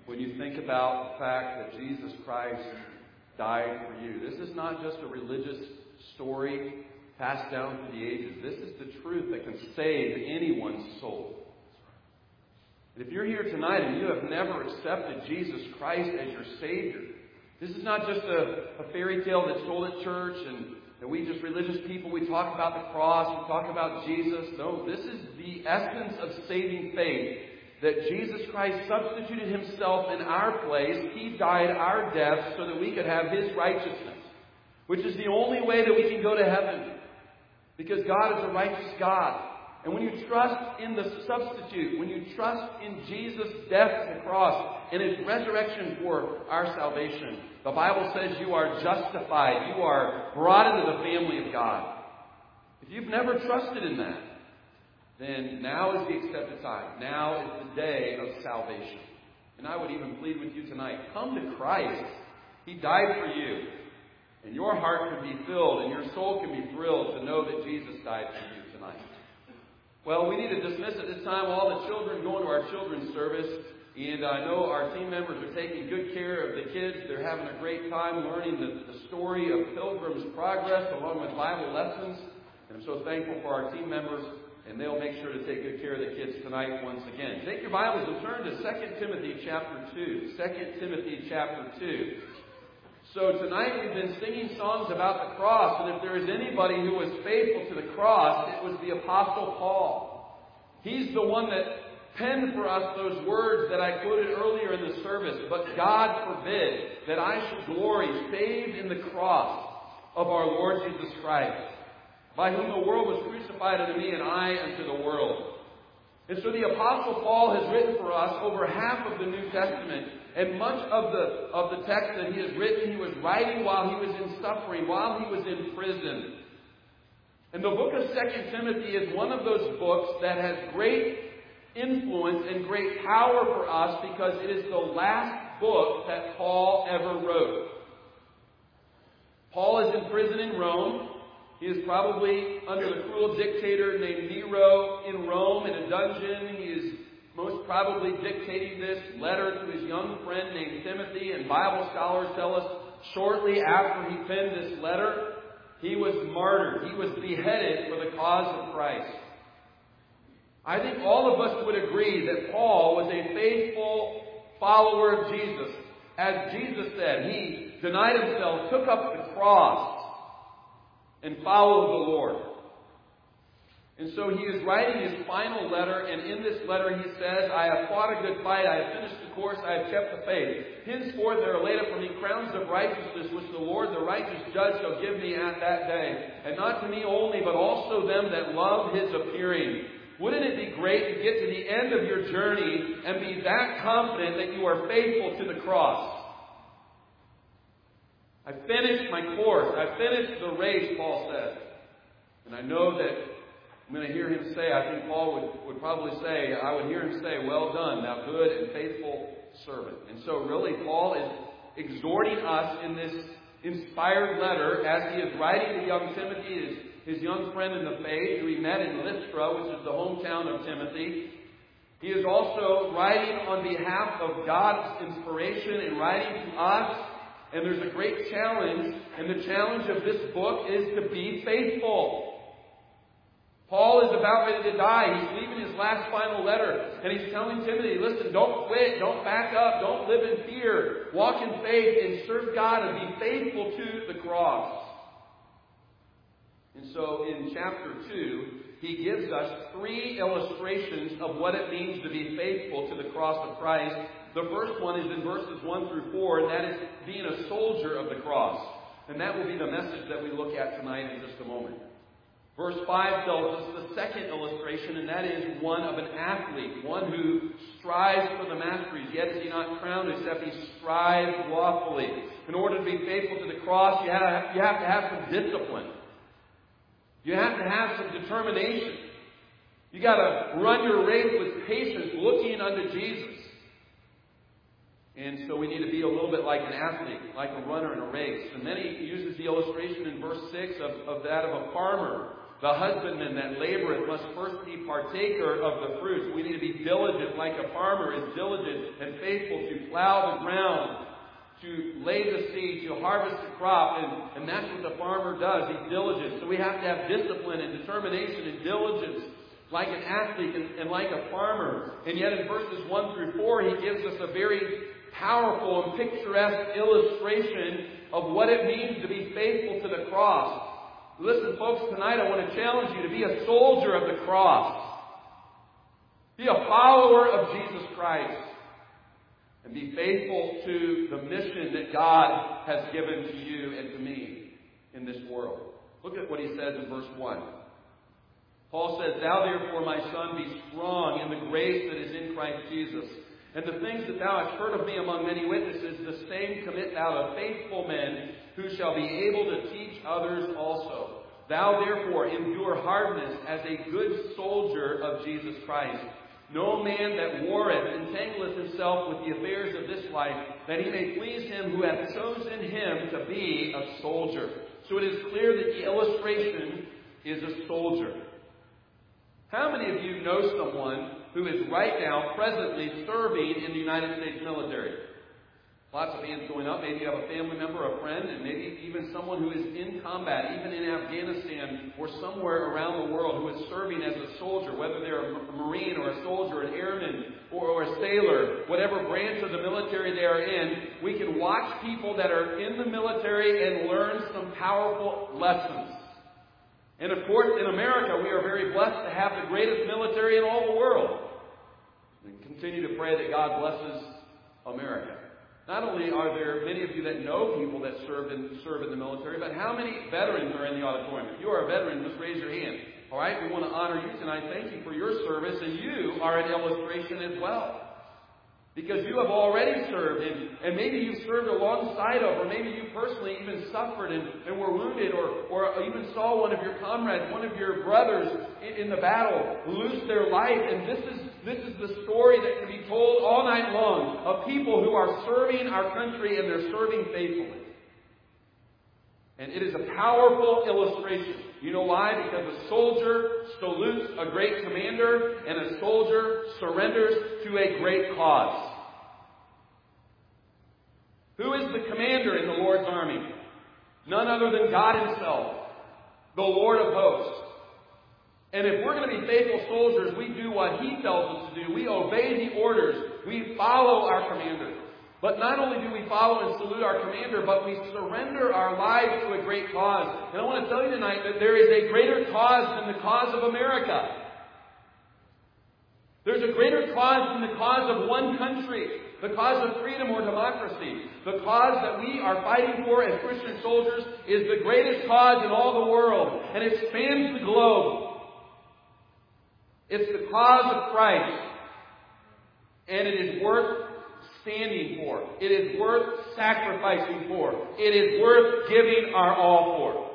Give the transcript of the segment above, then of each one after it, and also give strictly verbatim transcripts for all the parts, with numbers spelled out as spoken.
when you think about the fact that Jesus Christ died for you. This is not just a religious story passed down through the ages. This is the truth that can save anyone's soul. And if you're here tonight and you have never accepted Jesus Christ as your Savior, this is not just a, a fairy tale that's told at church and that we just religious people, we talk about the cross, we talk about Jesus. No, this is the essence of saving faith. That Jesus Christ substituted Himself in our place. He died our death so that we could have His righteousness. Which is the only way that we can go to heaven. Because God is a righteous God. And when you trust in the substitute, when you trust in Jesus' death on the cross and His resurrection for our salvation, the Bible says you are justified. You are brought into the family of God. If you've never trusted in that, then now is the accepted time. Now is the day of salvation. And I would even plead with you tonight, come to Christ. He died for you. And your heart can be filled and your soul can be thrilled to know that Jesus died for you tonight. Well, we need to dismiss at this time all the children going to our children's service. And I know our team members are taking good care of the kids. They're having a great time learning the, the story of Pilgrim's Progress along with Bible lessons. And I'm so thankful for our team members. And they'll make sure to take good care of the kids tonight once again. Take your Bibles and turn to Second Timothy chapter two. Second Timothy chapter two. So tonight we've been singing songs about the cross. And if there is anybody who was faithful to the cross, it was the Apostle Paul. He's the one that penned for us those words that I quoted earlier in the service. But God forbid that I should glory save in the cross of our Lord Jesus Christ, by whom the world was crucified unto me, and I unto the world. And so the Apostle Paul has written for us over half of the New Testament, and much of the of the text that he has written, he was writing while he was in suffering, while he was in prison. And the book of Second Timothy is one of those books that has great influence and great power for us because it is the last book that Paul ever wrote. Paul is in prison in Rome. He is probably under the cruel dictator named Nero in Rome in a dungeon. He is most probably dictating this letter to his young friend named Timothy. And Bible scholars tell us shortly after he penned this letter, he was martyred. He was beheaded for the cause of Christ. I think all of us would agree that Paul was a faithful follower of Jesus. As Jesus said, he denied himself, took up the cross, and follow the Lord. And so he is writing his final letter, and in this letter he says, I have fought a good fight, I have finished the course, I have kept the faith. Henceforth there are laid up for me crowns of righteousness, which the Lord, the righteous judge, shall give me at that day. And not to me only, but also them that love His appearing. Wouldn't it be great to get to the end of your journey and be that confident that you are faithful to the cross? I finished my course. I finished the race, Paul says. And I know that I'm going to hear him say, I think Paul would, would probably say, I would hear him say, well done, thou good and faithful servant. And so really Paul is exhorting us in this inspired letter as he is writing to young Timothy, his, his young friend in the faith, who he met in Lystra, which is the hometown of Timothy. He is also writing on behalf of God's inspiration and writing to us. And there's a great challenge, and the challenge of this book is to be faithful. Paul is about ready to die. He's leaving his last final letter, and he's telling Timothy, listen, don't quit, don't back up, don't live in fear. Walk in faith and serve God and be faithful to the cross. And so in chapter two, he gives us three illustrations of what it means to be faithful to the cross of Christ. The first one is in verses one through four, and that is being a soldier of the cross. And that will be the message that we look at tonight in just a moment. Verse five tells us the second illustration, and that is one of an athlete, one who strives for the masteries. Yet is he not crowned except he strives lawfully. In order to be faithful to the cross, you have, you have to have some discipline. You have to have some determination. You got to run your race with patience, looking unto Jesus. And so we need to be a little bit like an athlete, like a runner in a race. And then he uses the illustration in verse six of, of that of a farmer. The husbandman that laboreth must first be partaker of the fruits. We need to be diligent like a farmer is diligent and faithful to plow the ground, to lay the seed, to harvest the crop. And, and that's what the farmer does. He's diligent. So we have to have discipline and determination and diligence like an athlete and, and like a farmer. And yet in verses one through four, he gives us a very powerful and picturesque illustration of what it means to be faithful to the cross. Listen, folks, tonight I want to challenge you to be a soldier of the cross. Be a follower of Jesus Christ. And be faithful to the mission that God has given to you and to me in this world. Look at what he says in verse one. Paul says, "Thou therefore, my son, be strong in the grace that is in Christ Jesus. And the things that thou hast heard of me among many witnesses, the same commit thou to faithful men, who shall be able to teach others also. Thou therefore endure hardness as a good soldier of Jesus Christ. No man that warreth entangleth himself with the affairs of this life, that he may please him who hath chosen him to be a soldier." So it is clear that the illustration is a soldier. How many of you know someone who is right now presently serving in the United States military? Lots of hands going up. Maybe you have a family member, a friend, and maybe even someone who is in combat, even in Afghanistan or somewhere around the world, who is serving as a soldier, whether they're a Marine or a soldier, an airman or, or a sailor, whatever branch of the military they are in. We can watch people that are in the military and learn some powerful lessons. And of course, in America, we are very blessed to have the greatest military in all the world. We continue to pray that God blesses America. Not only are there many of you that know people that serve in, serve in the military, but how many veterans are in the auditorium? If you are a veteran, just raise your hand. All right? We want to honor you tonight. Thank you for your service, and you are an illustration as well. Because you have already served, and, and maybe you've served alongside of, or maybe you personally even suffered and, and were wounded, or, or even saw one of your comrades, one of your brothers in, in the battle lose their life. And this is this is the story that can be told all night long of people who are serving our country, and they're serving faithfully. And it is a powerful illustration. You know why? Because a soldier salutes a great commander, and a soldier surrenders to a great cause. Who is the commander in the Lord's army? None other than God Himself, the Lord of hosts. And if we're going to be faithful soldiers, we do what He tells us to do. We obey the orders. We follow our commander. But not only do we follow and salute our commander, but we surrender our lives to a great cause. And I want to tell you tonight that there is a greater cause than the cause of America. There's a greater cause than the cause of one country, the cause of freedom or democracy. The cause that we are fighting for as Christian soldiers is the greatest cause in all the world, and it spans the globe. It's the cause of Christ, and it is worth standing for. It is worth sacrificing for. It is worth giving our all for.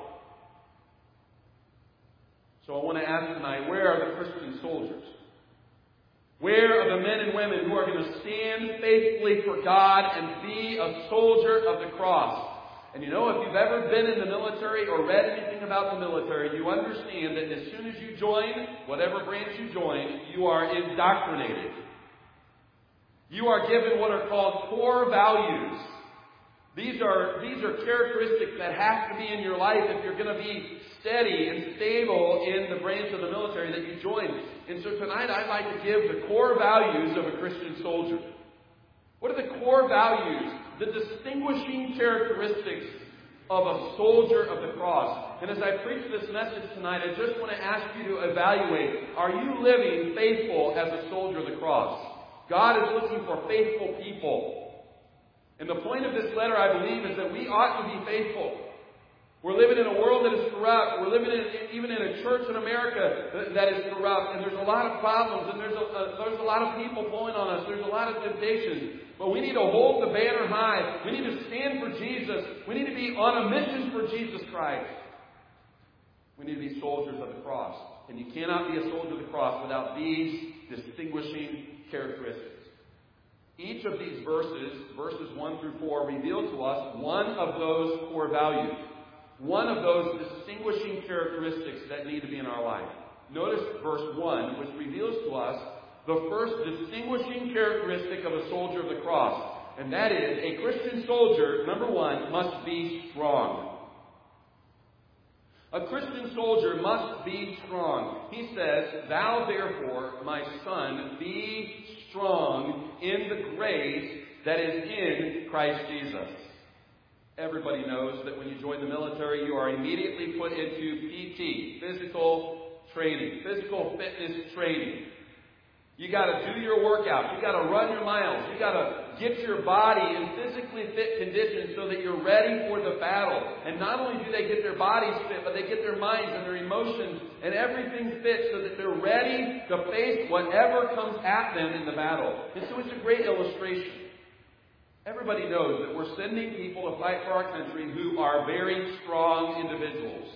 So I want to ask tonight, where are the Christian soldiers? Where are the men and women who are going to stand faithfully for God and be a soldier of the cross? And you know, if you've ever been in the military or read anything about the military, you understand that as soon as you join, whatever branch you join, you are indoctrinated. You are given what are called core values. These are, these are characteristics that have to be in your life if you're going to be steady and stable in the branch of the military that you join. And so tonight I'd like to give the core values of a Christian soldier. What are the core values, the distinguishing characteristics of a soldier of the cross? And as I preach this message tonight, I just want to ask you to evaluate, are you living faithful as a soldier of the cross? God is looking for faithful people. And the point of this letter, I believe, is that we ought to be faithful. We're living in a world that is corrupt. We're living in, even in a church in America that, that is corrupt. And there's a lot of problems. And there's a, a, there's a lot of people pulling on us. There's a lot of temptations. But we need to hold the banner high. We need to stand for Jesus. We need to be on a mission for Jesus Christ. We need to be soldiers of the cross. And you cannot be a soldier of the cross without these distinguishing characteristics. Each of these verses, verses one through four, reveal to us one of those core values. One of those distinguishing characteristics that need to be in our life. Notice verse one, which reveals to us the first distinguishing characteristic of a soldier of the cross. And that is, a Christian soldier, number one, must be strong. A Christian soldier must be strong. He says, "Thou therefore, my son, be strong in the grace that is in Christ Jesus." Everybody knows that when you join the military, you are immediately put into P T, physical training, physical fitness training. You got to do your workout. You got to run your miles. You got to get your body in physically fit condition so that you're ready for the battle. And not only do they get their bodies fit, but they get their minds and their emotions and everything fit so that they're ready to face whatever comes at them in the battle. And so it's a great illustration. Everybody knows that we're sending people to fight for our country who are very strong individuals.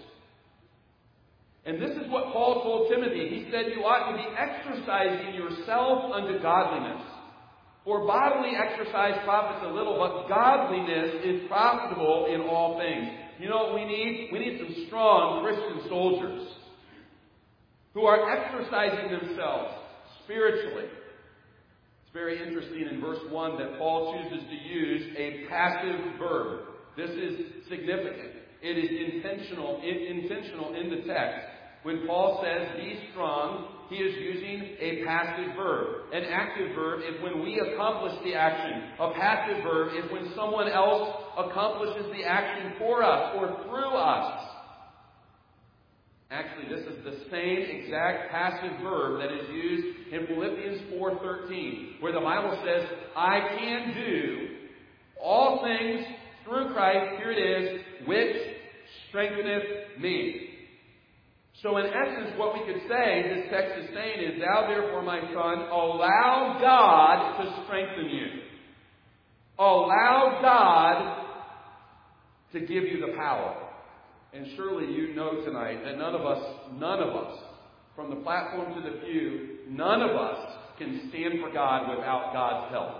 And this is what Paul told Timothy. He said, "You ought to be exercising yourself unto godliness. For bodily exercise profits a little, but godliness is profitable in all things." You know what we need? We need some strong Christian soldiers who are exercising themselves spiritually. It's very interesting in verse one that Paul chooses to use a passive verb. This is significant. It is intentional, intentional in the text. When Paul says, "be strong," he is using a passive verb. An active verb is when we accomplish the action. A passive verb is when someone else accomplishes the action for us or through us. Actually, this is the same exact passive verb that is used in Philippians four thirteen, where the Bible says, "I can do all things through Christ," here it is, "which strengtheneth me." So in essence, what we could say, this text is saying is, "Thou therefore, my son, allow God to strengthen you. Allow God to give you the power." And surely you know tonight that none of us, none of us, from the platform to the pew, none of us can stand for God without God's help.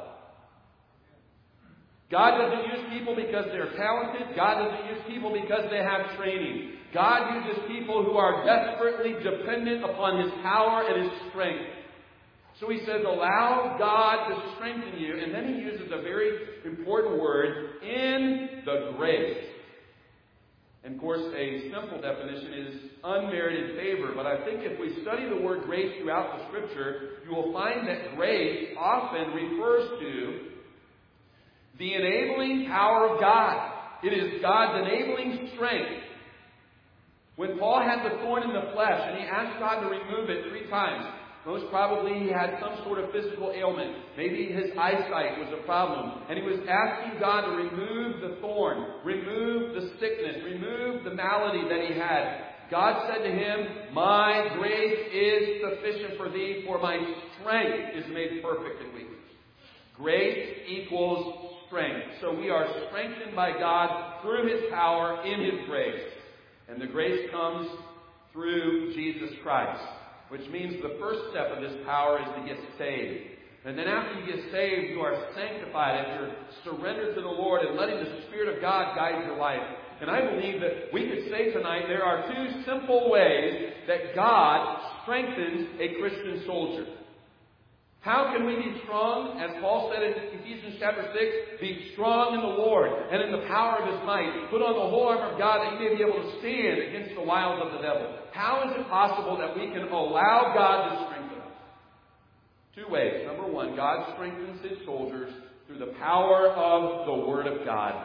God doesn't use people because they're talented. God doesn't use people because they have training. God uses people who are desperately dependent upon His power and His strength. So He says, allow God to strengthen you. And then He uses a very important word, "in the grace." And of course, a simple definition is unmerited favor. But I think if we study the word grace throughout the Scripture, you will find that grace often refers to the enabling power of God. It is God's enabling strength. When Paul had the thorn in the flesh and he asked God to remove it three times, most probably he had some sort of physical ailment. Maybe his eyesight was a problem. And he was asking God to remove the thorn, remove the sickness, remove the malady that he had. God said to him, "My grace is sufficient for thee, for my strength is made perfect in weakness." Grace equals strength. So we are strengthened by God through His power in His grace. And the grace comes through Jesus Christ, which means the first step of this power is to get saved. And then after you get saved, you are sanctified as you're surrendered to the Lord and letting the Spirit of God guide your life. And I believe that we could say tonight there are two simple ways that God strengthens a Christian soldier. How can we be strong? As Paul said in Ephesians chapter six, "Be strong in the Lord and in the power of His might. Put on the whole armor of God that you may be able to stand against the wiles of the devil." How is it possible that we can allow God to strengthen us? Two ways. Number one, God strengthens His soldiers through the power of the Word of God.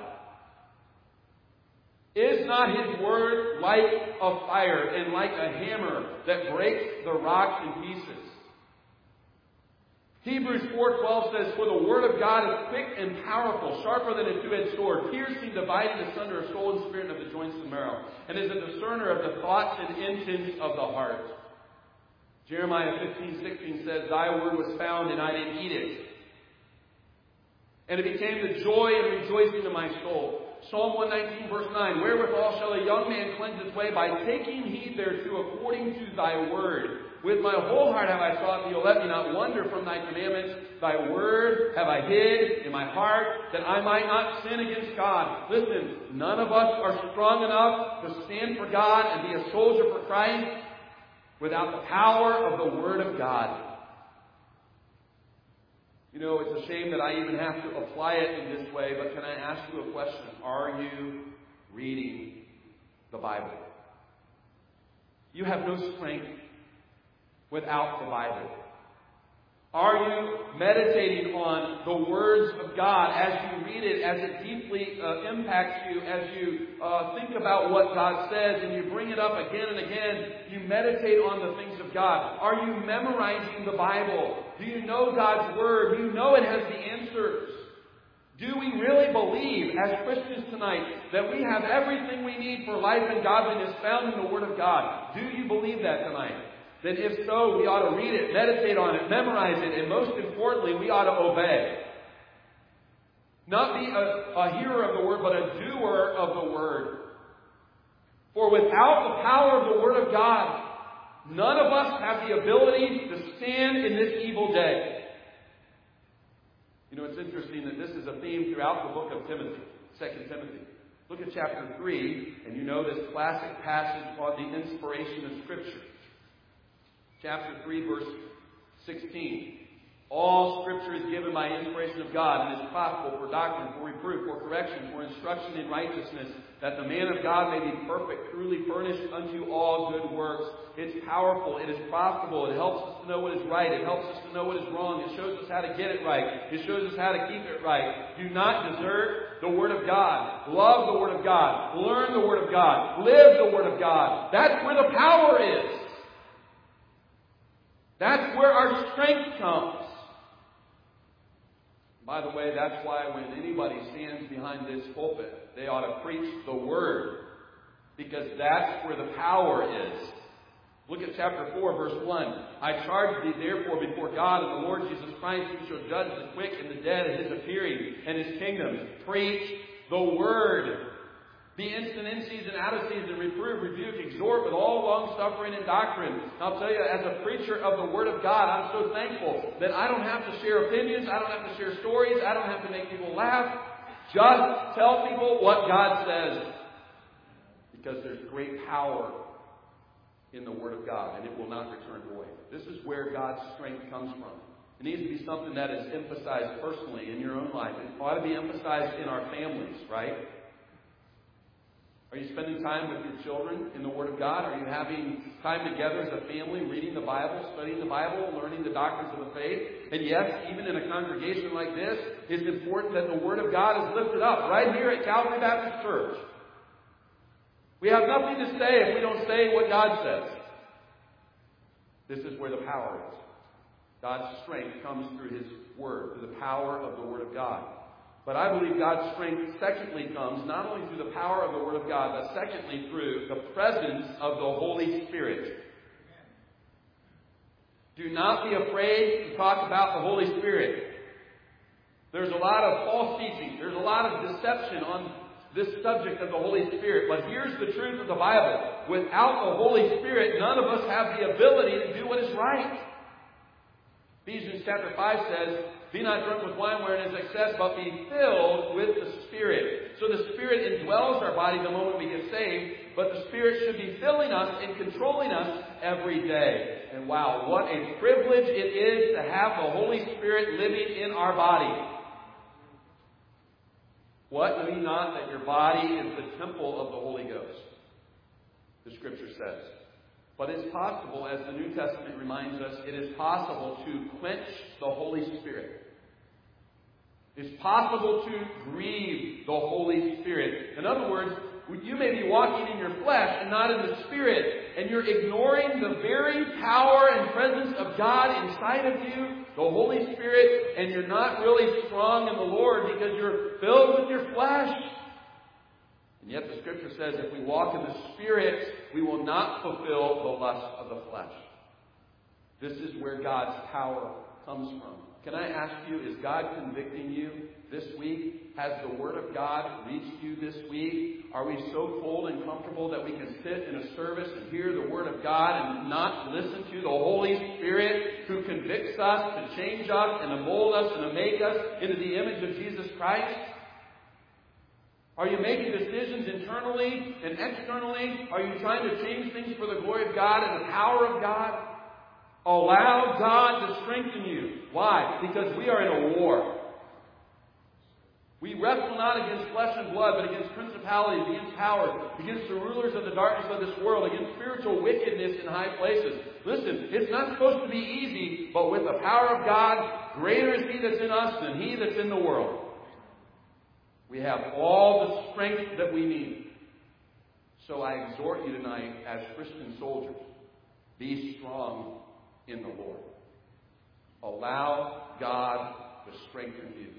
Is not His Word like a fire and like a hammer that breaks the rocks in pieces? Hebrews four twelve says, "For the Word of God is quick and powerful, sharper than a two-edged sword, piercing, dividing asunder of soul and spirit, and of the joints and marrow, and is a discerner of the thoughts and intents of the heart." Jeremiah fifteen sixteen says, "Thy word was found, and I did eat it, and it became the joy and rejoicing of my soul." Psalm one nineteen verse nine, "Wherewithal shall a young man cleanse his way? By taking heed thereto according to thy word. With my whole heart have I sought thee, O let me not wander from thy commandments. Thy word have I hid in my heart, that I might not sin against God." Listen, none of us are strong enough to stand for God and be a soldier for Christ without the power of the Word of God. You know, it's a shame that I even have to apply it in this way, but can I ask you a question? Are you reading the Bible? You have no strength without the Bible. Are you meditating on the words of God as you read it, as it deeply uh, impacts you, as you uh, think about what God says and you bring it up again and again? You meditate on the things of God. Are you memorizing the Bible? Do you know God's Word? Do you know it has the answers? Do we really believe as Christians tonight that we have everything we need for life and godliness found in the Word of God? Do you believe that tonight? Then if so, we ought to read it, meditate on it, memorize it, and most importantly, we ought to obey. Not be a, a hearer of the Word, but a doer of the Word. For without the power of the Word of God, none of us have the ability to stand in this evil day. You know, it's interesting that this is a theme throughout the book of Timothy, Second Timothy. Look at chapter three, and you know this classic passage on the inspiration of Scripture. Chapter three, verse sixteen. All Scripture is given by inspiration of God and is profitable for doctrine, for reproof, for correction, for instruction in righteousness, that the man of God may be perfect, truly furnished unto all good works. It's powerful. It is profitable. It helps us to know what is right. It helps us to know what is wrong. It shows us how to get it right. It shows us how to keep it right. Do not desert the Word of God. Love the Word of God. Learn the Word of God. Live the Word of God. That's where the power is. That's where our strength comes. By the way, that's why when anybody stands behind this pulpit, they ought to preach the Word. Because that's where the power is. Look at chapter four, verse one. I charge thee therefore before God and the Lord Jesus Christ, who shall judge the quick and the dead at His appearing and His kingdom. Preach the Word. Be instant in season, out of season, reprove, rebuke, exhort with all long suffering and doctrine. I'll tell you, as a preacher of the Word of God, I'm so thankful that I don't have to share opinions, I don't have to share stories, I don't have to make people laugh. Just tell people what God says. Because there's great power in the Word of God, and it will not return void. This is where God's strength comes from. It needs to be something that is emphasized personally in your own life. It ought to be emphasized in our families, right? Are you spending time with your children in the Word of God? Are you having time together as a family, reading the Bible, studying the Bible, learning the doctrines of the faith? And yes, even in a congregation like this, it's important that the Word of God is lifted up right here at Calvary Baptist Church. We have nothing to say if we don't say what God says. This is where the power is. God's strength comes through His Word, through the power of the Word of God. But I believe God's strength, secondly, comes not only through the power of the Word of God, but secondly through the presence of the Holy Spirit. Do not be afraid to talk about the Holy Spirit. There's a lot of false teaching. There's a lot of deception on this subject of the Holy Spirit. But here's the truth of the Bible. Without the Holy Spirit, none of us have the ability to do what is right. Ephesians chapter five says, be not drunk with wine wherein is excess, but be filled with the Spirit. So the Spirit indwells our body the moment we get saved, but the Spirit should be filling us and controlling us every day. And wow, what a privilege it is to have the Holy Spirit living in our body. What? Know ye not that your body is the temple of the Holy Ghost? The Scripture says. But it's possible, as the New Testament reminds us, it is possible to quench the Holy Spirit. It's possible to grieve the Holy Spirit. In other words, you may be walking in your flesh and not in the Spirit, and you're ignoring the very power and presence of God inside of you, the Holy Spirit, and you're not really strong in the Lord because you're filled with your flesh. And yet the Scripture says if we walk in the Spirit, we will not fulfill the lust of the flesh. This is where God's power comes from. Can I ask you, is God convicting you this week? Has the Word of God reached you this week? Are we so cold and comfortable that we can sit in a service and hear the Word of God and not listen to the Holy Spirit who convicts us to change us and to mold us and to make us into the image of Jesus Christ? Are you making decisions internally and externally? Are you trying to change things for the glory of God and the power of God? Allow God to strengthen you. Why? Because we are in a war. We wrestle not against flesh and blood, but against principalities, against powers, against the rulers of the darkness of this world, against spiritual wickedness in high places. Listen, it's not supposed to be easy, but with the power of God, greater is He that's in us than he that's in the world. We have all the strength that we need. So I exhort you tonight as Christian soldiers, be strong in the Lord. Allow God to strengthen you.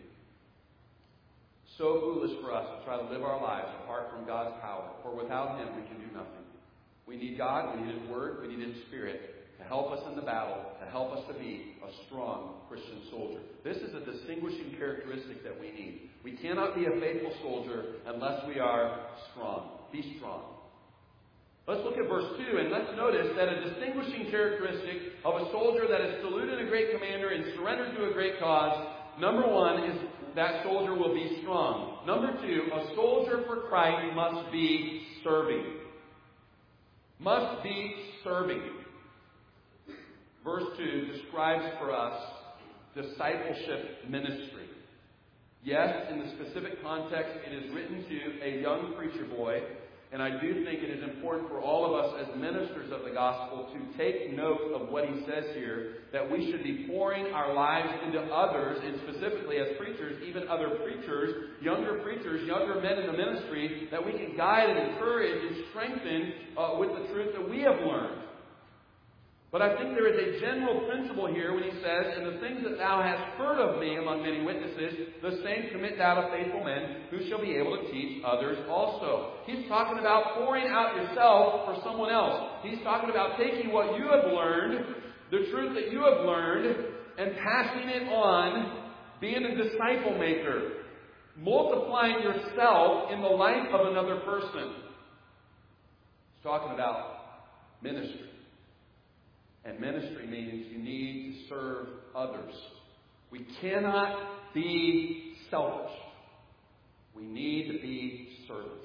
So foolish for us to try to live our lives apart from God's power, for without Him we can do nothing. We need God, we need His Word, we need His Spirit to help us in the battle, to help us to be a strong Christian soldier. This is a distinguishing characteristic that we need. We cannot be a faithful soldier unless we are strong. Be strong. Let's look at verse two, and let's notice that a distinguishing characteristic of a soldier that has saluted a great commander and surrendered to a great cause, number one, is that soldier will be strong. Number two, a soldier for Christ must be serving. Must be serving. Verse two describes for us discipleship ministry. Yes, in the specific context, it is written to a young preacher boy. And I do think it is important for all of us as ministers of the gospel to take note of what he says here, that we should be pouring our lives into others, and specifically as preachers, even other preachers, younger preachers, younger men in the ministry, that we can guide and encourage and strengthen uh, with the truth that we have learned. But I think there is a general principle here when he says, "And the things that thou hast heard of me among many witnesses, the same commit thou to faithful men, who shall be able to teach others also." He's talking about pouring out yourself for someone else. He's talking about taking what you have learned, the truth that you have learned, and passing it on, being a disciple maker, multiplying yourself in the life of another person. He's talking about ministry. And ministry means you need to serve others. We cannot be selfish. We need to be servants.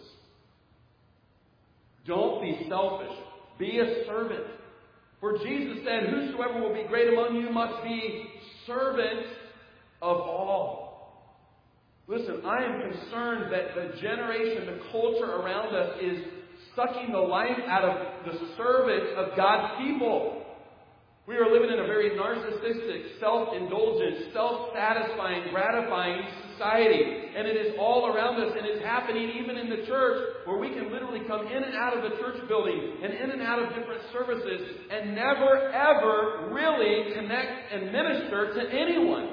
Don't be selfish. Be a servant. For Jesus said, "Whosoever will be great among you must be servant of all." Listen, I am concerned that the generation, the culture around us is sucking the life out of the service of God's people. We are living in a very narcissistic, self-indulgent, self-satisfying, gratifying society. And it is all around us, and it's happening even in the church, where we can literally come in and out of the church building and in and out of different services and never, ever really connect and minister to anyone.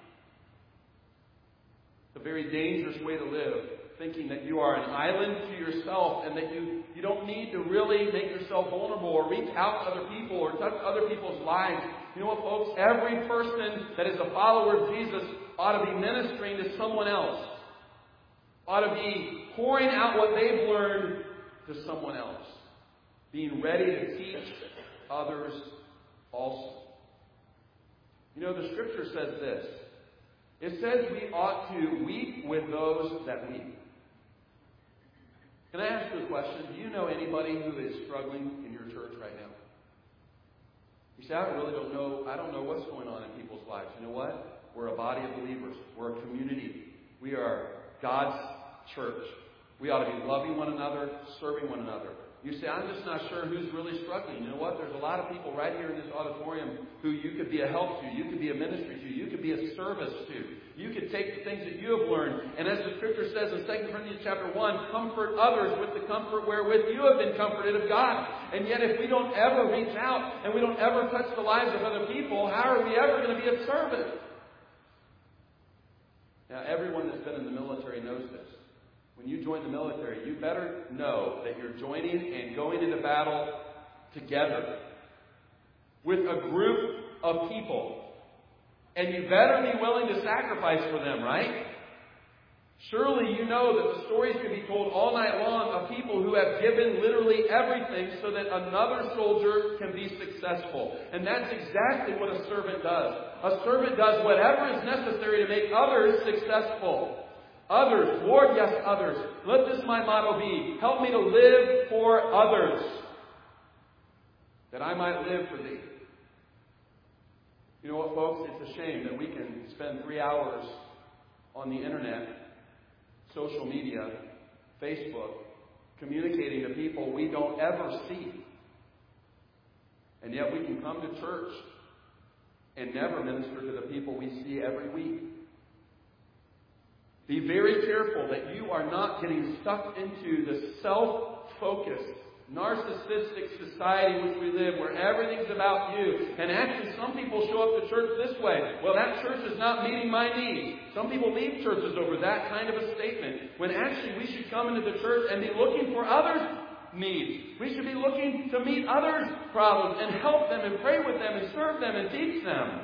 It's a very dangerous way to live, thinking that you are an island to yourself and that you, you don't need to really make yourself vulnerable or reach out to other people or touch other people's lives. You know what, folks? Every person that is a follower of Jesus ought to be ministering to someone else. Ought to be pouring out what they've learned to someone else. Being ready to teach others also. You know, the Scripture says this. It says we ought to weep with those that weep. Can I ask you a question? Do you know anybody who is struggling in your church right now? You say, I really don't know. I don't know what's going on in people's lives. You know what? We're a body of believers. We're a community. We are God's church. We ought to be loving one another, serving one another. You say, I'm just not sure who's really struggling. You know what? There's a lot of people right here in this auditorium who you could be a help to. You could be a ministry to. You could be a service to. You could take the things that you have learned. And as the Scripture says in Second Corinthians chapter one, comfort others with the comfort wherewith you have been comforted of God. And yet if we don't ever reach out and we don't ever touch the lives of other people, how are we ever going to be of service? Now, everyone that's been in the military knows this. When you join the military, you better know that you're joining and going into battle together with a group of people. And you better be willing to sacrifice for them, right? Surely you know that the stories can be told all night long of people who have given literally everything so that another soldier can be successful. And that's exactly what a servant does. A servant does whatever is necessary to make others successful. Others, Lord, yes, others. Let this my motto be. Help me to live for others, that I might live for thee. You know what, folks? It's a shame that we can spend three hours on the internet, social media, Facebook, communicating to people we don't ever see. And yet we can come to church and never minister to the people we see every week. Be very careful that you are not getting stuck into the self-focused, narcissistic society in which we live, where everything's about you. And actually, some people show up to church this way. Well, that church is not meeting my needs. Some people leave churches over that kind of a statement, when actually we should come into the church and be looking for others' needs. We should be looking to meet others' problems and help them and pray with them and serve them and teach them.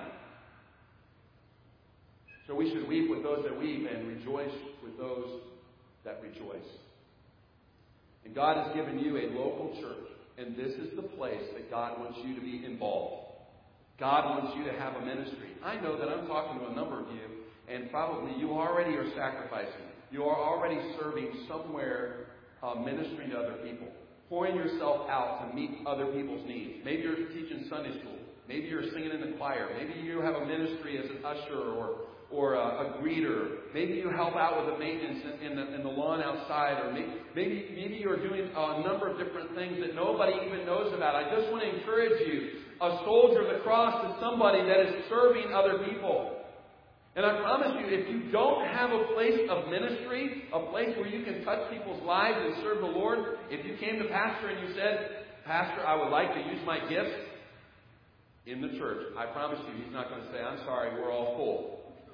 So we should weep with those that weep and rejoice with those that rejoice. And God has given you a local church, and this is the place that God wants you to be involved. God wants you to have a ministry. I know that I'm talking to a number of you, and probably you already are sacrificing. You are already serving somewhere, uh, ministering to other people, pouring yourself out to meet other people's needs. Maybe you're teaching Sunday school. Maybe you're singing in the choir. Maybe you have a ministry as an usher or or a, a greeter. Maybe you help out with the maintenance in, in, the, in the lawn outside. Or maybe, maybe, maybe you're doing a number of different things that nobody even knows about. I just want to encourage you. A soldier of the cross is somebody that is serving other people. And I promise you, if you don't have a place of ministry, a place where you can touch people's lives and serve the Lord, if you came to Pastor and you said, Pastor, I would like to use my gifts in the church, I promise you, he's not going to say, I'm sorry, we're all full.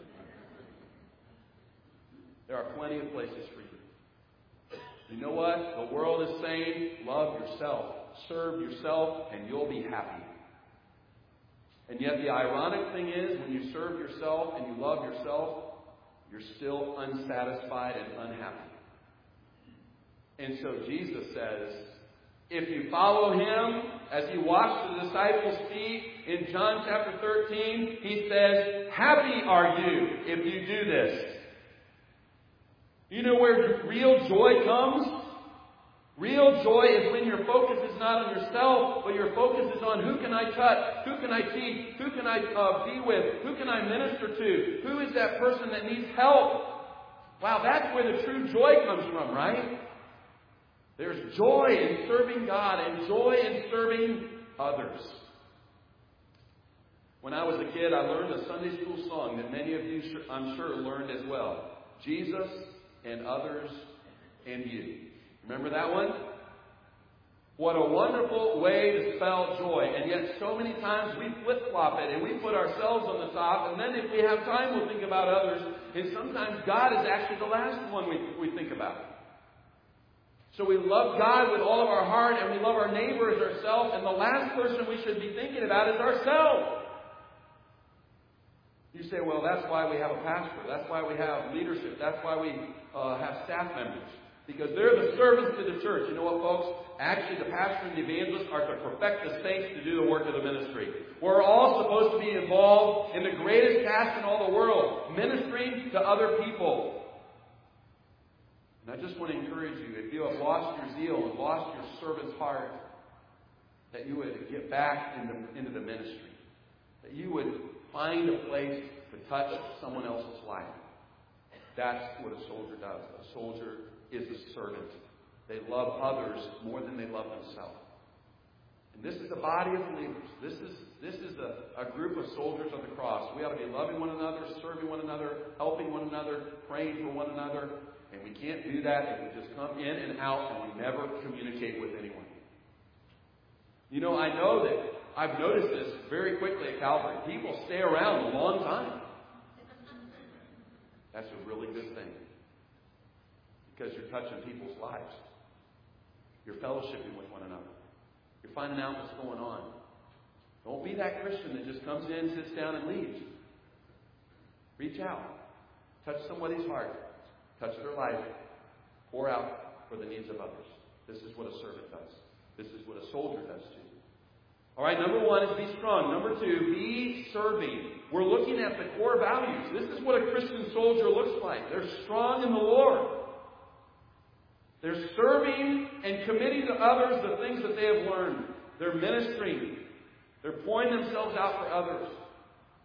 There are plenty of places for you. You know what? The world is saying, love yourself. Serve yourself, and you'll be happy. And yet the ironic thing is, when you serve yourself and you love yourself, you're still unsatisfied and unhappy. And so Jesus says, if you follow Him, as He washed the disciples' feet in John chapter thirteen, He says, happy are you if you do this. You know where real joy comes? Real joy is when your focus is not on yourself, but your focus is on who can I touch, who can I teach, who can I uh, be with, who can I minister to, who is that person that needs help. Wow, that's where the true joy comes from, right? There's joy in serving God and joy in serving others. When I was a kid, I learned a Sunday school song that many of you, I'm sure, learned as well. Jesus and others and you. Remember that one? What a wonderful way to spell joy. And yet so many times we flip-flop it and we put ourselves on the top. And then if we have time, we'll think about others. And sometimes God is actually the last one we, we think about. So we love God with all of our heart and we love our neighbor as ourselves. And the last person we should be thinking about is ourselves. You say, well, that's why we have a pastor. That's why we have leadership. That's why we uh, have staff members. Because they're the servants to the church. You know what, folks? Actually, the pastor and the evangelist are to perfect the saints to do the work of the ministry. We're all supposed to be involved in the greatest task in all the world, ministering to other people. And I just want to encourage you, if you have lost your zeal and lost your servant's heart, that you would get back into, into the ministry. That you would find a place to touch someone else's life. That's what a soldier does. A soldier is a servant. They love others more than they love themselves. And this is the body of believers. This is this is a, a group of soldiers of the cross. We ought to be loving one another, serving one another, helping one another, praying for one another. And we can't do that if we just come in and out and we never communicate with anyone. You know, I know that I've noticed this very quickly at Calvary. People stay around a long time. That's a really good thing. Because you're touching people's lives. You're fellowshipping with one another. You're finding out what's going on. Don't be that Christian that just comes in, sits down, and leaves. Reach out. Touch somebody's heart. Touch their life. Pour out for the needs of others. This is what a servant does. This is what a soldier does too. All right, number one is be strong. Number two, be serving. We're looking at the core values. This is what a Christian soldier looks like. They're strong in the Lord. They're serving and committing to others the things that they have learned. They're ministering. They're pouring themselves out for others.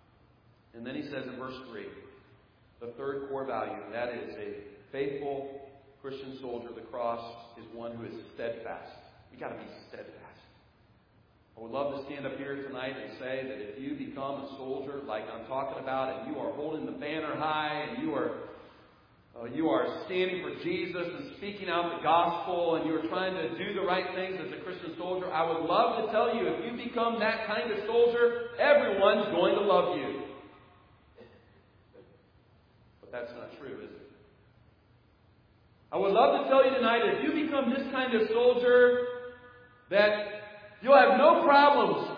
And then he says in verse three, the third core value, and that is a faithful Christian soldier of the cross is one who is steadfast. We've got to be steadfast. I would love to stand up here tonight and say that if you become a soldier like I'm talking about, and you are holding the banner high, and you are uh, you are standing for Jesus and speaking out the gospel, and you are trying to do the right things as a Christian soldier, I would love to tell you, if you become that kind of soldier, everyone's going to love you. But that's not true, is it? I would love to tell you tonight, if you become this kind of soldier, that you'll have no problems.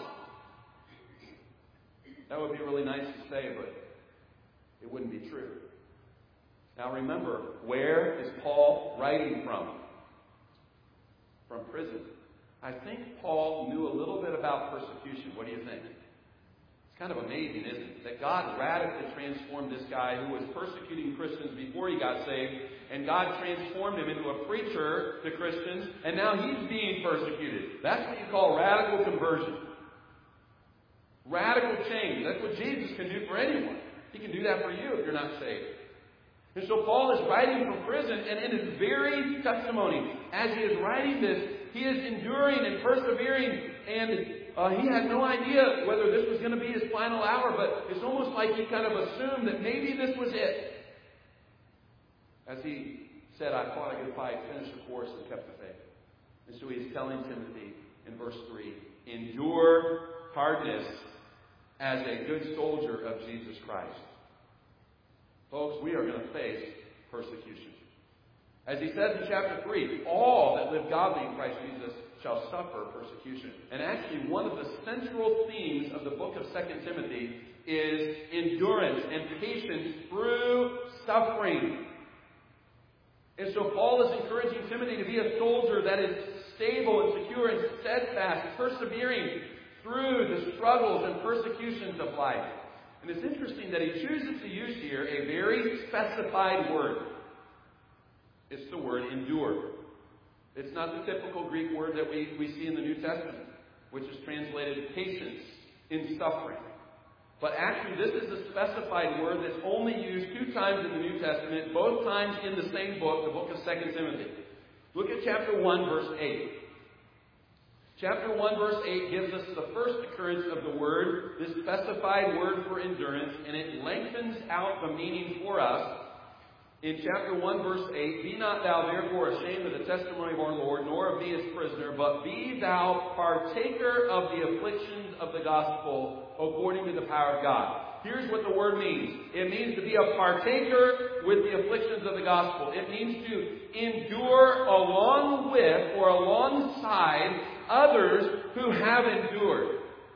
That would be really nice to say, but it wouldn't be true. Now remember, where is Paul writing from? From prison. I think Paul knew a little bit about persecution. What do you think? It's kind of amazing, isn't it? That God radically transformed this guy who was persecuting Christians before he got saved, and God transformed him into a preacher to Christians, and now he's being persecuted. That's what you call radical conversion. Radical change. That's what Jesus can do for anyone. He can do that for you if you're not saved. And so Paul is writing from prison, and in his very testimony, as he is writing this, he is enduring and persevering, and uh, he had no idea whether this was going to be his final hour, but it's almost like he kind of assumed that maybe this was it. As he said, I fought a good fight, finished the course, and kept the faith. And so he's telling Timothy in verse three, endure hardness as a good soldier of Jesus Christ. Folks, we are going to face persecution. As he says in chapter three, all that live godly in Christ Jesus shall suffer persecution. And actually, one of the central themes of the book of Second Timothy is endurance and patience through suffering. And so Paul is encouraging Timothy to be a soldier that is stable and secure and steadfast, persevering through the struggles and persecutions of life. And it's interesting that he chooses to use here a very specified word. It's the word endure. It's not the typical Greek word that we, we see in the New Testament, which is translated patience in suffering. But actually, this is a specified word that's only used two times in the New Testament, both times in the same book, the book of Second Timothy. Look at chapter one, verse eight. Chapter one, verse eight gives us the first occurrence of the word, this specified word for endurance, and it lengthens out the meaning for us. In chapter one, verse eight, be not thou therefore ashamed of the testimony of our Lord, nor of me as prisoner, but be thou partaker of the afflictions of the gospel according to the power of God. Here's what the word means. It means to be a partaker with the afflictions of the gospel. It means to endure along with or alongside others who have endured.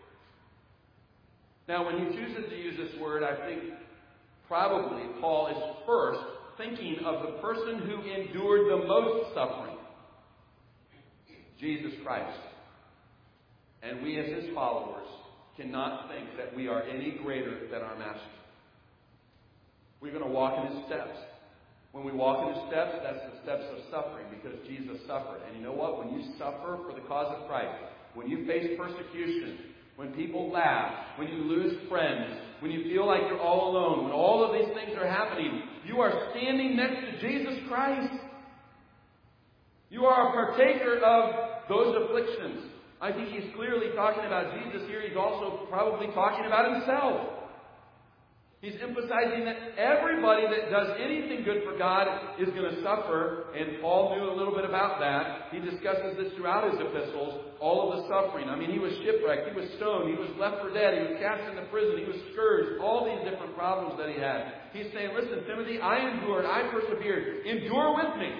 Now, when he chooses to use this word, I think probably Paul is first thinking of the person who endured the most suffering, Jesus Christ. And we as his followers cannot think that we are any greater than our Master. We're going to walk in his steps. When we walk in his steps, that's the steps of suffering, because Jesus suffered. And you know what? When you suffer for the cause of Christ, when you face persecution, when people laugh, when you lose friends, when you feel like you're all alone, when all of these things are happening, you are standing next to Jesus Christ. You are a partaker of those afflictions. I think he's clearly talking about Jesus here. He's also probably talking about himself. He's emphasizing that everybody that does anything good for God is going to suffer, and Paul knew a little bit about that. He discusses this throughout his epistles, all of the suffering. I mean, he was shipwrecked, he was stoned, he was left for dead, he was cast into prison, he was scourged, all these different problems that he had. He's saying, listen, Timothy, I endured, I persevered. Endure with me.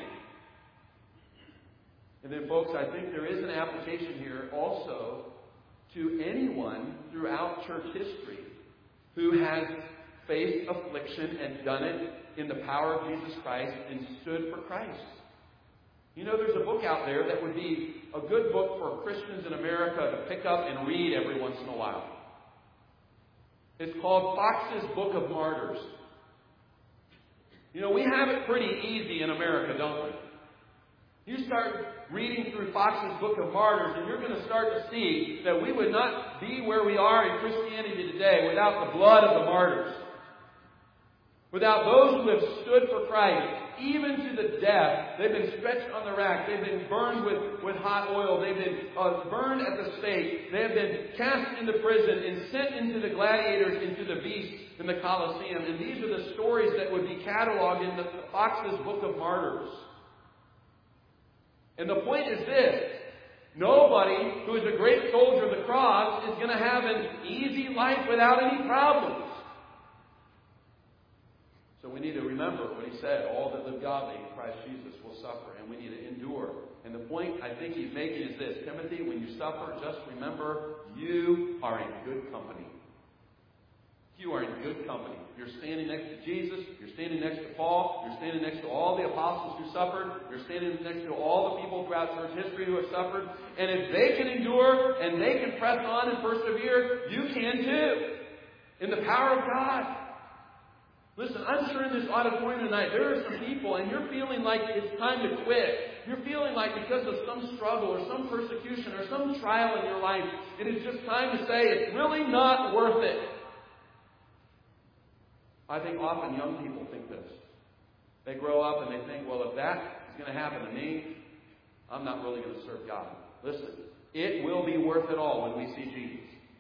And then, folks, I think there is an application here also to anyone throughout church history who has faced affliction and done it in the power of Jesus Christ and stood for Christ. You know, there's a book out there that would be a good book for Christians in America to pick up and read every once in a while. It's called Fox's Book of Martyrs. You know, we have it pretty easy in America, don't we? You start reading through Fox's Book of Martyrs, and you're going to start to see that we would not be where we are in Christianity today without the blood of the martyrs. Without those who have stood for Christ, even to the death. They've been stretched on the rack. They've been burned with, with hot oil. They've been uh, burned at the stake. They have been cast into prison and sent into the gladiators, into the beasts in the Colosseum. And these are the stories that would be cataloged in the Fox's Book of Martyrs. And the point is this. Nobody who is a great soldier of the cross is going to have an easy life without any problems. So we need to remember what he said. All that live godly in Christ Jesus will suffer. And we need to endure. And the point I think he's making is this. Timothy, when you suffer, just remember you are in good company. You are in good company. You're standing next to Jesus. You're standing next to Paul. You're standing next to all the apostles who suffered. You're standing next to all the people throughout church history who have suffered. And if they can endure and they can press on and persevere, you can too. In the power of God. Listen, I'm sure in this auditorium tonight, there are some people and you're feeling like it's time to quit. You're feeling like because of some struggle or some persecution or some trial in your life, it is just time to say it's really not worth it. I think often young people think this. They grow up and they think, well, if that is going to happen to me, I'm not really going to serve God. Listen, it will be worth it all when we see Jesus.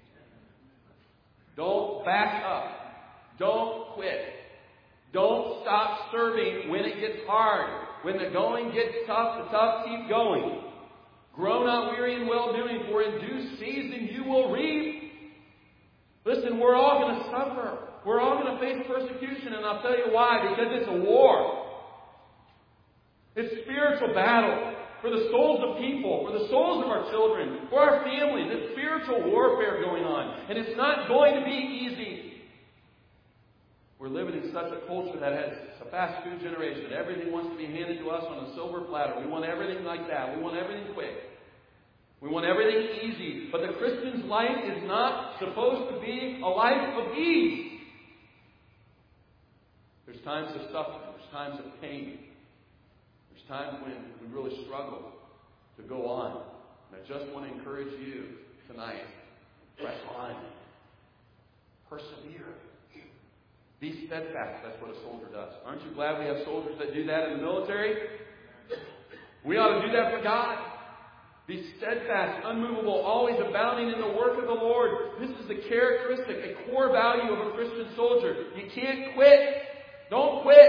Don't back up. Don't quit. Don't stop serving when it gets hard. When the going gets tough, the tough keep going. Grow not weary in well-doing, for in due season you will reap. Listen, we're all going to suffer. We're all going to face persecution, and I'll tell you why. Because it's a war. It's spiritual battle for the souls of people, for the souls of our children, for our families. It's spiritual warfare going on. And it's not going to be easy. We're living in such a culture that has a fast food generation. Everything wants to be handed to us on a silver platter. We want everything like that. We want everything quick. We want everything easy. But the Christian's life is not supposed to be a life of ease. There's times of suffering. There's times of pain. There's times when we really struggle to go on. And I just want to encourage you tonight. Press on. Persevere. Be steadfast. That's what a soldier does. Aren't you glad we have soldiers that do that in the military? We ought to do that for God. Be steadfast, unmovable, always abounding in the work of the Lord. This is a characteristic, a core value of a Christian soldier. You can't quit. Don't quit.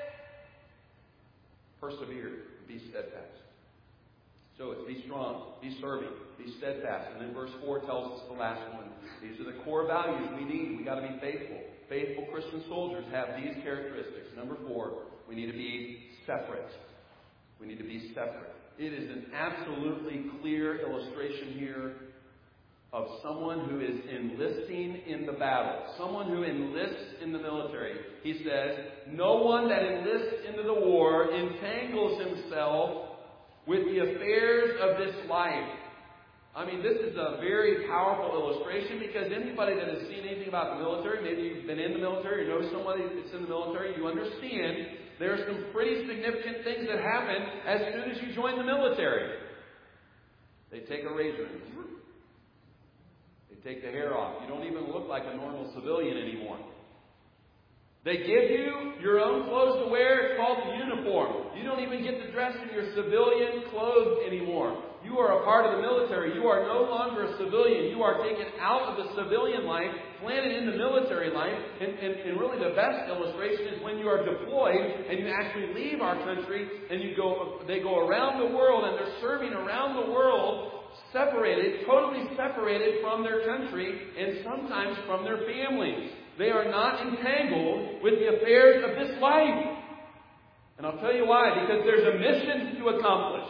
Persevere. Be steadfast. So it's be strong, be serving, be steadfast. And then verse four tells us the last one. These are the core values we need. We've got to be faithful. Faithful Christian soldiers have these characteristics. Number four, we need to be separate. We need to be separate. It is an absolutely clear illustration here of someone who is enlisting in the battle. Someone who enlists in the military. He says, no one that enlists into the war entangles himself with the affairs of this life. I mean, this is a very powerful illustration because anybody that has seen anything about the military, maybe you've been in the military or know somebody that's in the military, you understand there are some pretty significant things that happen as soon as you join the military. They take a razor and they take the hair off. You don't even look like a normal civilian anymore. They give you your own clothes to wear. It's called the uniform. You don't even get to dress in your civilian clothes anymore. You are a part of the military. You are no longer a civilian. You are taken out of the civilian life, planted in the military life. And, and, and really the best illustration is when you are deployed and you actually leave our country and you go. They go around the world and they're serving around the world, separated, totally separated from their country and sometimes from their families. They are not entangled with the affairs of this life. And I'll tell you why. Because there's a mission to accomplish.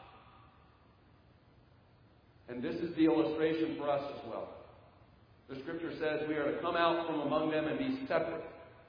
And this is the illustration for us as well. The Scripture says we are to come out from among them and be separate.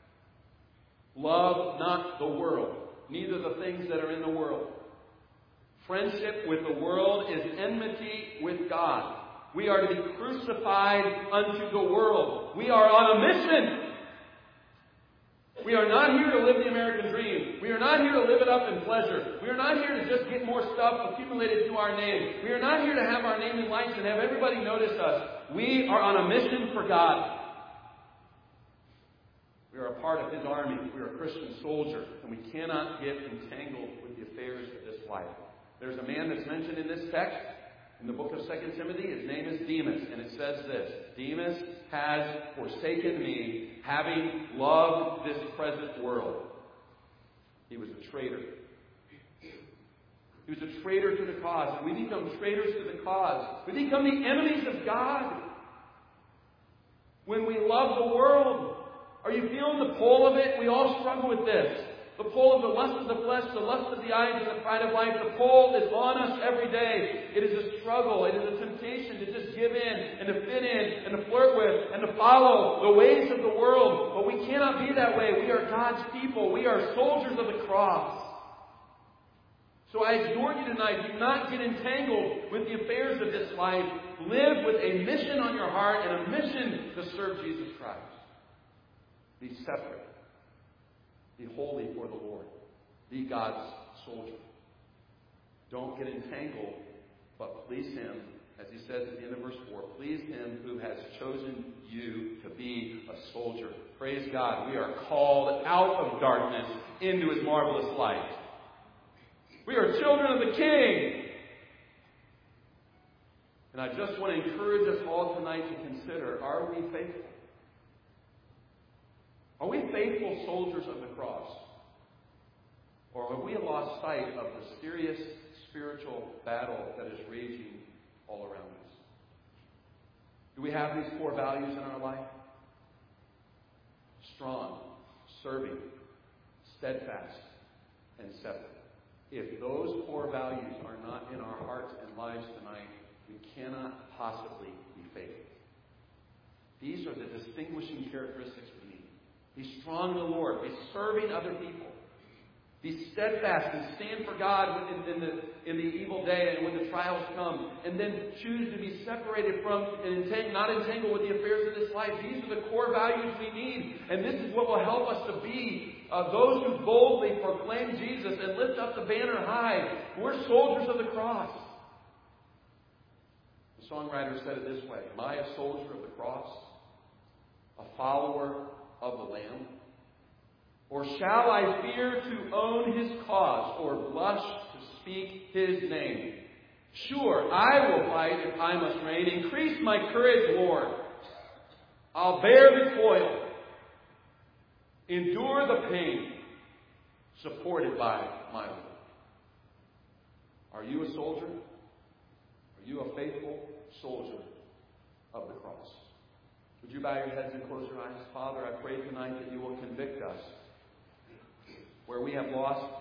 Love not the world, neither the things that are in the world. Friendship with the world is enmity with God. We are to be crucified unto the world. We are on a mission. We are not here to live the American dream. We are are not here to live it up in pleasure. We are not here to just get more stuff accumulated to our name. We are not here to have our name in lights and have everybody notice us. We are on a mission for God. We are a part of His army. We are a Christian soldier, and we cannot get entangled with the affairs of this life. There's a man that's mentioned in this text, in the book of Second Timothy. His name is Demas, and it says this: Demas has forsaken me, having loved this present world. He was a traitor. He was a traitor to the cause, and we become traitors to the cause. We become the enemies of God when we love the world. Are you feeling the pull of it? We all struggle with this. The pull of the lust of the flesh, the lust of the eyes, and the pride of life. The pull is on us every day. It is a struggle. It is a temptation to just give in and to fit in and to flirt with and to follow the ways of the world. But we cannot be that way. We are God's people. We are soldiers of the cross. So I exhort you tonight, do not get entangled with the affairs of this life. Live with a mission on your heart and a mission to serve Jesus Christ. Be separate. Be holy for the Lord. Be God's soldier. Don't get entangled, but please Him, as He says at the end of verse four, please Him who has chosen you to be a soldier. Praise God. We are called out of darkness into His marvelous light. We are children of the King. And I just want to encourage us all tonight to consider, are we faithful? Are we faithful soldiers of the cross? Or have we lost sight of the serious spiritual battle that is raging all around us? Do we have these core values in our life? Strong, serving, steadfast, and separate. If those core values are not in our hearts and lives tonight, we cannot possibly be faithful. These are the distinguishing characteristics we need. Be strong in the Lord. Be serving other people. Be steadfast and stand for God in, in, the, in the evil day and when the trials come. And then choose to be separated from and entang- not entangled with the affairs of this life. These are the core values we need. And this is what will help us to be uh, those who boldly proclaim Jesus and lift up the banner high. We're soldiers of the cross. The songwriter said it this way: am I a soldier of the cross? A follower of the Lamb? Or shall I fear to own His cause, or blush to speak His name? Sure, I will fight if I must reign. Increase my courage, Lord. I'll bear the toil, endure the pain, supported by my Lord. Are you a soldier? Are you a faithful soldier of the cross? Would you bow your heads and close your eyes? Father, I pray tonight that you will convict us where we have lost